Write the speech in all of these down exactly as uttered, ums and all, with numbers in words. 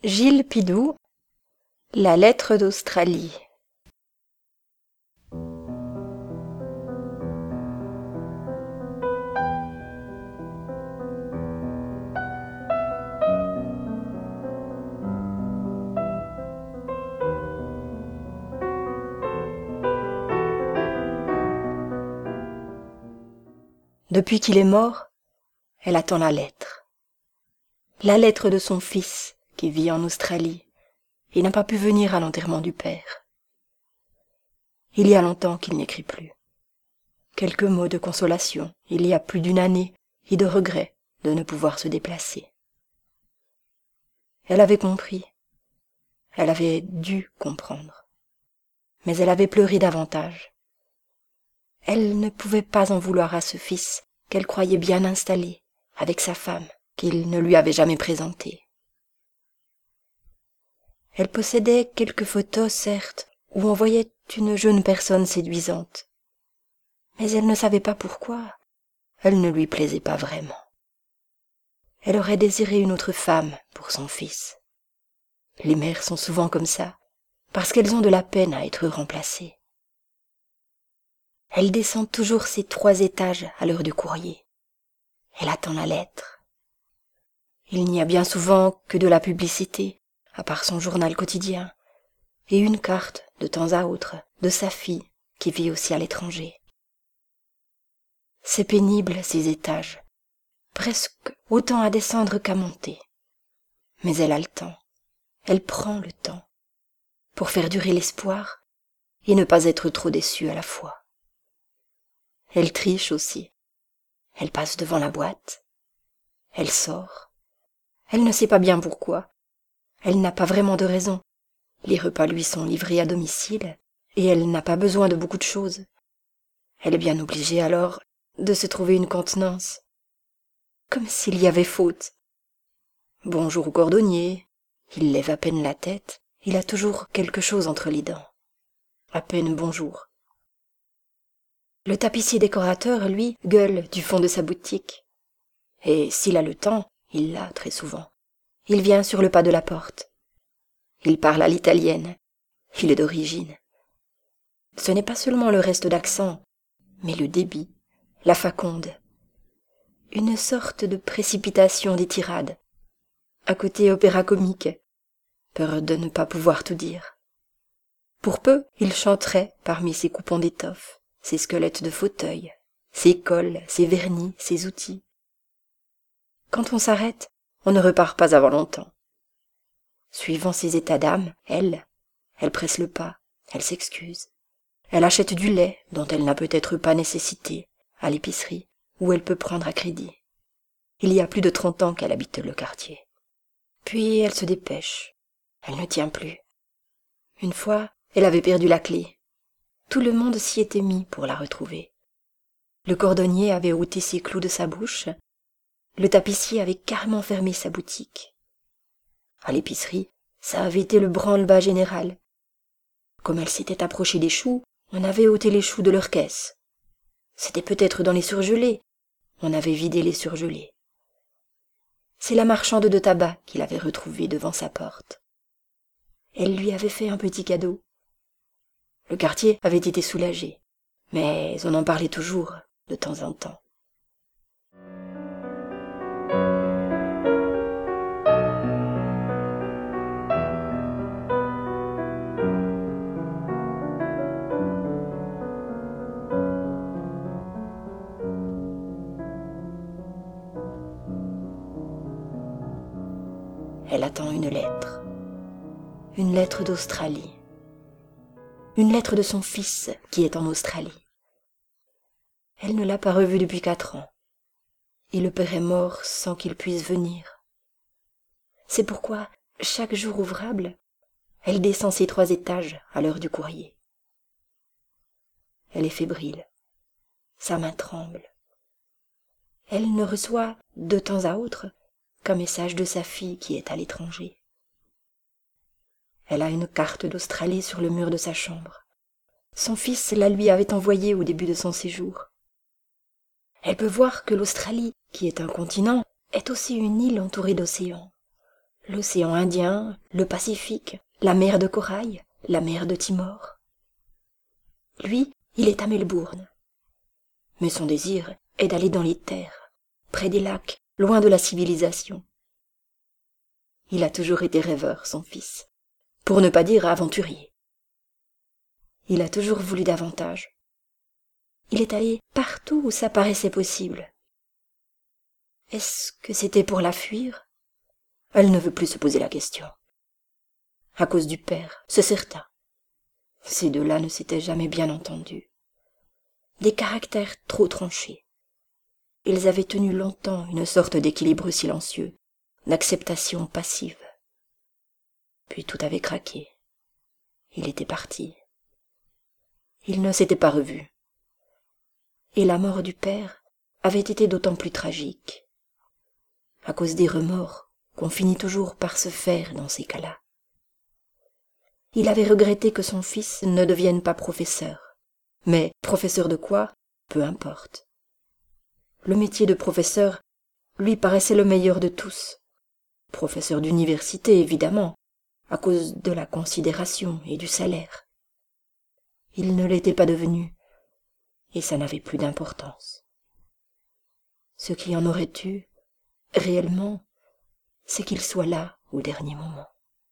Gilles Pidou, La lettre d'Australie. Depuis qu'il est mort, elle attend la lettre. La lettre de son fils qui vit en Australie et n'a pas pu venir à l'enterrement du père. Il y a longtemps qu'il n'écrit plus. Quelques mots de consolation, il y a plus d'une année, et de regret de ne pouvoir se déplacer. Elle avait compris. Elle avait dû comprendre. Mais elle avait pleuré davantage. Elle ne pouvait pas en vouloir à ce fils qu'elle croyait bien installé, avec sa femme, qu'il ne lui avait jamais présentée. Elle possédait quelques photos, certes, où on voyait une jeune personne séduisante. Mais elle ne savait pas pourquoi. Elle ne lui plaisait pas vraiment. Elle aurait désiré une autre femme pour son fils. Les mères sont souvent comme ça, parce qu'elles ont de la peine à être remplacées. Elle descend toujours ces trois étages à l'heure du courrier. Elle attend la lettre. Il n'y a bien souvent que de la publicité, à part son journal quotidien, et une carte, de temps à autre, de sa fille, qui vit aussi à l'étranger. C'est pénible, ces étages, presque autant à descendre qu'à monter. Mais elle a le temps, elle prend le temps, pour faire durer l'espoir et ne pas être trop déçue à la fois. Elle triche aussi. Elle passe devant la boîte. Elle sort. Elle ne sait pas bien pourquoi. Elle n'a pas vraiment de raison. Les repas lui sont livrés à domicile, et elle n'a pas besoin de beaucoup de choses. Elle est bien obligée alors de se trouver une contenance. Comme s'il y avait faute. Bonjour au cordonnier. Il lève à peine la tête. Il a toujours quelque chose entre les dents. À peine bonjour. Le tapissier décorateur, lui, gueule du fond de sa boutique. Et s'il a le temps, il l'a très souvent. Il vient sur le pas de la porte. Il parle à l'italienne. Il est d'origine. Ce n'est pas seulement le reste d'accent, mais le débit, la faconde. Une sorte de précipitation des tirades. Un côté opéra comique. Peur de ne pas pouvoir tout dire. Pour peu, il chanterait parmi ses coupons d'étoffe, ses squelettes de fauteuil, ses cols, ses vernis, ses outils. Quand on s'arrête, on ne repart pas avant longtemps. Suivant ses états d'âme, elle, elle presse le pas, elle s'excuse. Elle achète du lait dont elle n'a peut-être pas nécessité à l'épicerie où elle peut prendre à crédit. Il y a plus de trente ans qu'elle habite le quartier. Puis elle se dépêche. Elle ne tient plus. Une fois, elle avait perdu la clé. Tout le monde s'y était mis pour la retrouver. Le cordonnier avait ôté ses clous de sa bouche. Le tapissier avait carrément fermé sa boutique. À l'épicerie, ça avait été le branle-bas général. Comme elle s'était approchée des choux, on avait ôté les choux de leur caisse. C'était peut-être dans les surgelés. On avait vidé les surgelés. C'est la marchande de tabac qui l'avait retrouvée devant sa porte. Elle lui avait fait un petit cadeau. Le quartier avait été soulagé, mais on en parlait toujours, de temps en temps. Elle attend une lettre. Une lettre d'Australie. Une lettre de son fils qui est en Australie. Elle ne l'a pas revu depuis quatre ans. Et le père est mort sans qu'il puisse venir. C'est pourquoi, chaque jour ouvrable, elle descend ces trois étages à l'heure du courrier. Elle est fébrile. Sa main tremble. Elle ne reçoit, de temps à autre, qu'un message de sa fille qui est à l'étranger. Elle a une carte d'Australie sur le mur de sa chambre. Son fils la lui avait envoyée au début de son séjour. Elle peut voir que l'Australie, qui est un continent, est aussi une île entourée d'océans. l'océan Indien, le Pacifique, la mer de Corail, la mer de Timor. Lui, il est à Melbourne. Mais son désir est d'aller dans les terres, près des lacs, loin de la civilisation. Il a toujours été rêveur, son fils, pour ne pas dire aventurier. Il a toujours voulu davantage. Il est allé partout où ça paraissait possible. Est-ce que c'était pour la fuir? Elle ne veut plus se poser la question. À cause du père, c'est certain. Ces deux-là ne s'étaient jamais bien entendus. Des caractères trop tranchés. Ils avaient tenu longtemps une sorte d'équilibre silencieux, d'acceptation passive. Puis tout avait craqué. Il était parti. Ils ne s'étaient pas revus. Et la mort du père avait été d'autant plus tragique, à cause des remords qu'on finit toujours par se faire dans ces cas-là. Il avait regretté que son fils ne devienne pas professeur. Mais professeur de quoi? Peu importe. Le métier de professeur lui paraissait le meilleur de tous. Professeur d'université, évidemment, à cause de la considération et du salaire. Il ne l'était pas devenu, et ça n'avait plus d'importance. Ce qui en aurait eu, réellement, c'est qu'il soit là au dernier moment.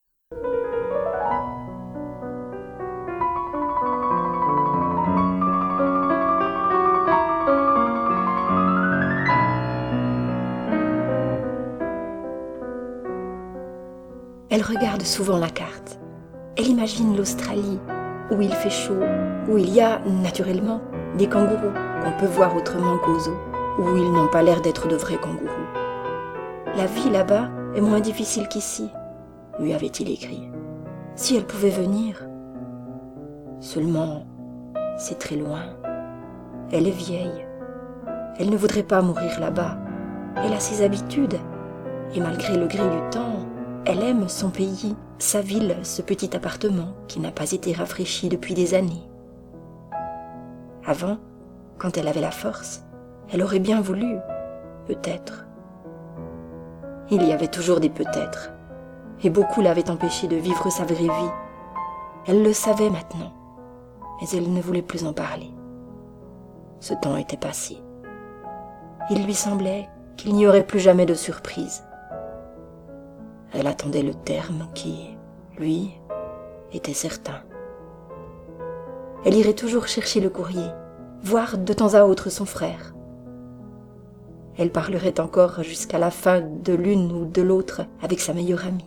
Elle regarde souvent la carte. Elle imagine l'Australie, où il fait chaud, où il y a, naturellement, des kangourous qu'on peut voir autrement qu'aux zoos, où ils n'ont pas l'air d'être de vrais kangourous. La vie là-bas est moins difficile qu'ici, lui avait-il écrit. Si elle pouvait venir. Seulement, c'est très loin. Elle est vieille. Elle ne voudrait pas mourir là-bas. Elle a ses habitudes. Et malgré le gré du temps, elle aime son pays, sa ville, ce petit appartement qui n'a pas été rafraîchi depuis des années. Avant, quand elle avait la force, elle aurait bien voulu, peut-être. Il y avait toujours des peut-être, et beaucoup l'avaient empêchée de vivre sa vraie vie. Elle le savait maintenant, mais elle ne voulait plus en parler. Ce temps était passé. Il lui semblait qu'il n'y aurait plus jamais de surprise. Elle attendait le terme qui, lui, était certain. Elle irait toujours chercher le courrier, voir de temps à autre son frère. Elle parlerait encore jusqu'à la fin de l'une ou de l'autre avec sa meilleure amie.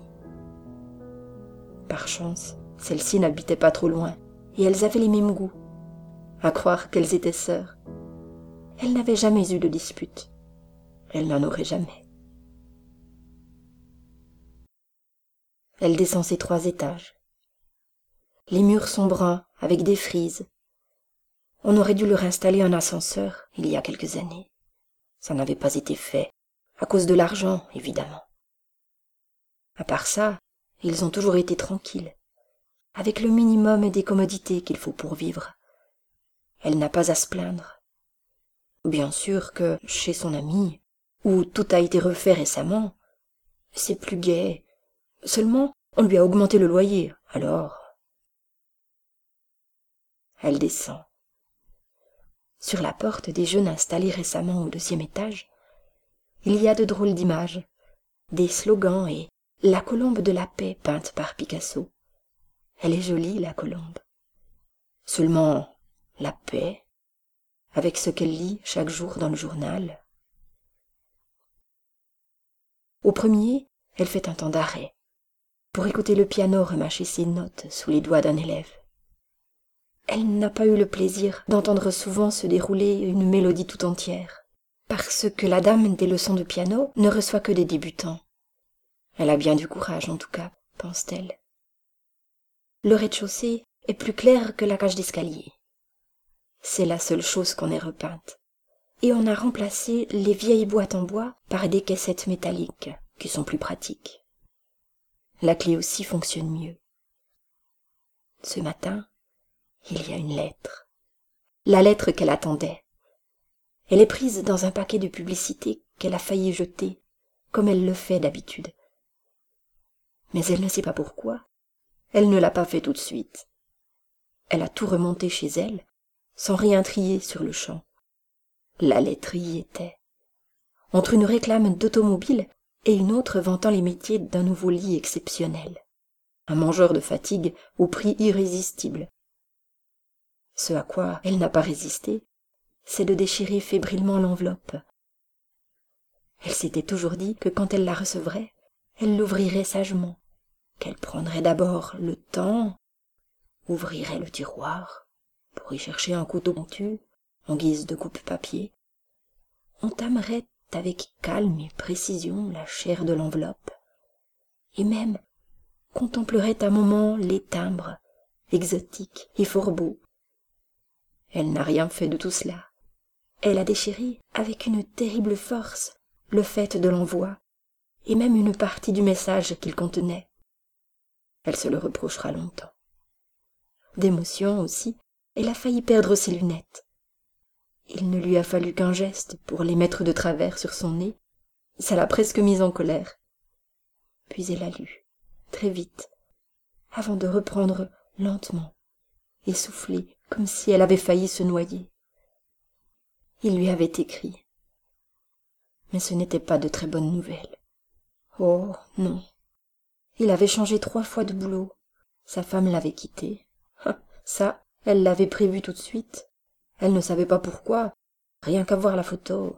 Par chance, celle-ci n'habitait pas trop loin, et elles avaient les mêmes goûts. À croire qu'elles étaient sœurs. Elle n'avait jamais eu de dispute. Elle n'en aurait jamais. Elle descend ses trois étages. Les murs sont bruns avec des frises. On aurait dû leur installer un ascenseur il y a quelques années. Ça n'avait pas été fait, à cause de l'argent, évidemment. À part ça, ils ont toujours été tranquilles, avec le minimum des commodités qu'il faut pour vivre. Elle n'a pas à se plaindre. Bien sûr que, chez son amie, où tout a été refait récemment, c'est plus gai. Seulement, on lui a augmenté le loyer, alors... Elle descend. Sur la porte des jeunes installés récemment au deuxième étage, il y a de drôles d'images, des slogans et la colombe de la paix peinte par Picasso. Elle est jolie, la colombe. Seulement, la paix, avec ce qu'elle lit chaque jour dans le journal. Au premier, elle fait un temps d'arrêt, pour écouter le piano remâcher ses notes sous les doigts d'un élève. Elle n'a pas eu le plaisir d'entendre souvent se dérouler une mélodie tout entière, parce que la dame des leçons de piano ne reçoit que des débutants. Elle a bien du courage, en tout cas, pense-t-elle. Le rez-de-chaussée est plus clair que la cage d'escalier. C'est la seule chose qu'on ait repeinte. Et on a remplacé les vieilles boîtes en bois par des caissettes métalliques, qui sont plus pratiques. La clé aussi fonctionne mieux. Ce matin, il y a une lettre. La lettre qu'elle attendait. Elle est prise dans un paquet de publicité qu'elle a failli jeter, comme elle le fait d'habitude. Mais elle ne sait pas pourquoi. Elle ne l'a pas fait tout de suite. Elle a tout remonté chez elle, sans rien trier sur le champ. La lettre y était. Entre une réclame d'automobile et une autre vantant les métiers d'un nouveau lit exceptionnel. Un mangeur de fatigue au prix irrésistible. Ce à quoi elle n'a pas résisté, c'est de déchirer fébrilement l'enveloppe. Elle s'était toujours dit que quand elle la recevrait, elle l'ouvrirait sagement, qu'elle prendrait d'abord le temps, ouvrirait le tiroir pour y chercher un couteau pointu en guise de coupe-papier, entamerait avec calme et précision la chair de l'enveloppe, et même contemplerait un moment les timbres, exotiques et fort beaux. Elle n'a rien fait de tout cela. Elle a déchiré avec une terrible force le fait de l'envoi, et même une partie du message qu'il contenait. Elle se le reprochera longtemps. D'émotion aussi, elle a failli perdre ses lunettes. Il ne lui a fallu qu'un geste pour les mettre de travers sur son nez. Ça l'a presque mise en colère. Puis elle a lu, très vite, avant de reprendre lentement, essoufflée, comme si elle avait failli se noyer. Il lui avait écrit. Mais ce n'était pas de très bonnes nouvelles. Oh, non. Il avait changé trois fois de boulot. Sa femme l'avait quitté. Ça, elle l'avait prévu tout de suite. Elle ne savait pas pourquoi, rien qu'à voir la photo.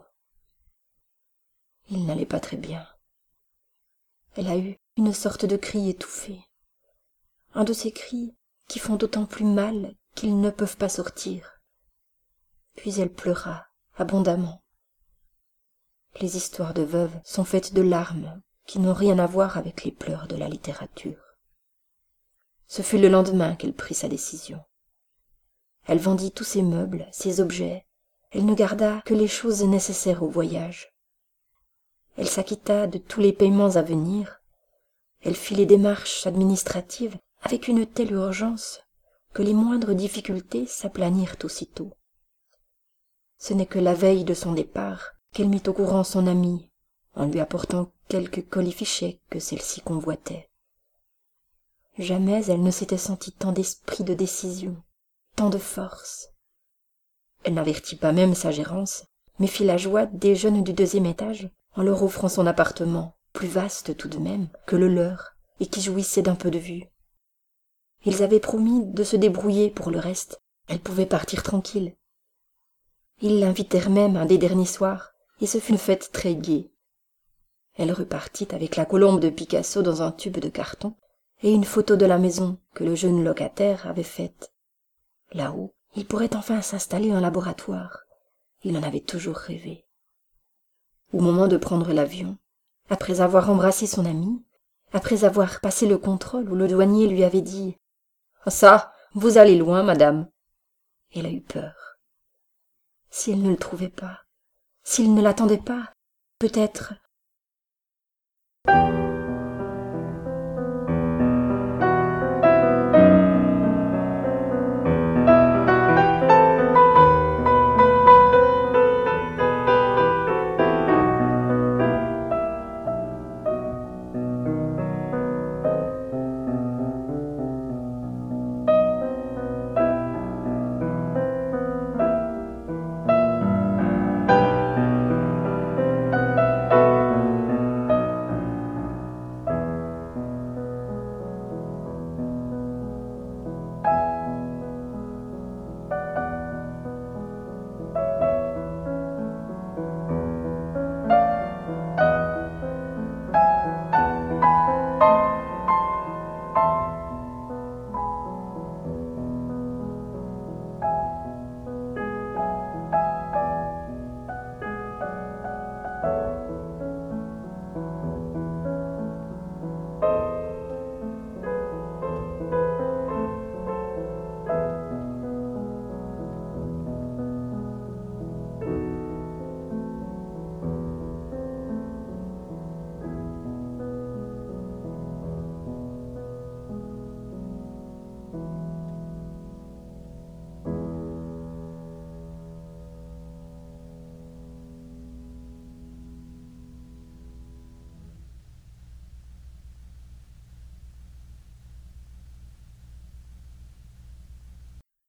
Il n'allait pas très bien. Elle a eu une sorte de cri étouffé. Un de ces cris qui font d'autant plus mal qu'ils ne peuvent pas sortir. Puis elle pleura abondamment. Les histoires de veuves sont faites de larmes qui n'ont rien à voir avec les pleurs de la littérature. Ce fut le lendemain qu'elle prit sa décision. Elle vendit tous ses meubles, ses objets. Elle ne garda que les choses nécessaires au voyage. Elle s'acquitta de tous les paiements à venir. Elle fit les démarches administratives avec une telle urgence que les moindres difficultés s'aplanirent aussitôt. Ce n'est que la veille de son départ qu'elle mit au courant son amie, en lui apportant quelques colifichets que celle-ci convoitait. Jamais elle ne s'était sentie tant d'esprit de décision, tant de force. Elle n'avertit pas même sa gérance, mais fit la joie des jeunes du deuxième étage en leur offrant son appartement, plus vaste tout de même que le leur, et qui jouissait d'un peu de vue. Ils avaient promis de se débrouiller pour le reste, elle pouvait partir tranquille. Ils l'invitèrent même un des derniers soirs, et ce fut une fête très gaie. Elle repartit avec la colombe de Picasso dans un tube de carton, et une photo de la maison que le jeune locataire avait faite. Là-haut, il pourrait enfin s'installer un laboratoire. Il en avait toujours rêvé. Au moment de prendre l'avion, après avoir embrassé son amie, après avoir passé le contrôle où le douanier lui avait dit « Ça, vous allez loin, madame !» elle a eu peur. Si elle ne le trouvait pas, s'il ne l'attendait pas, peut-être...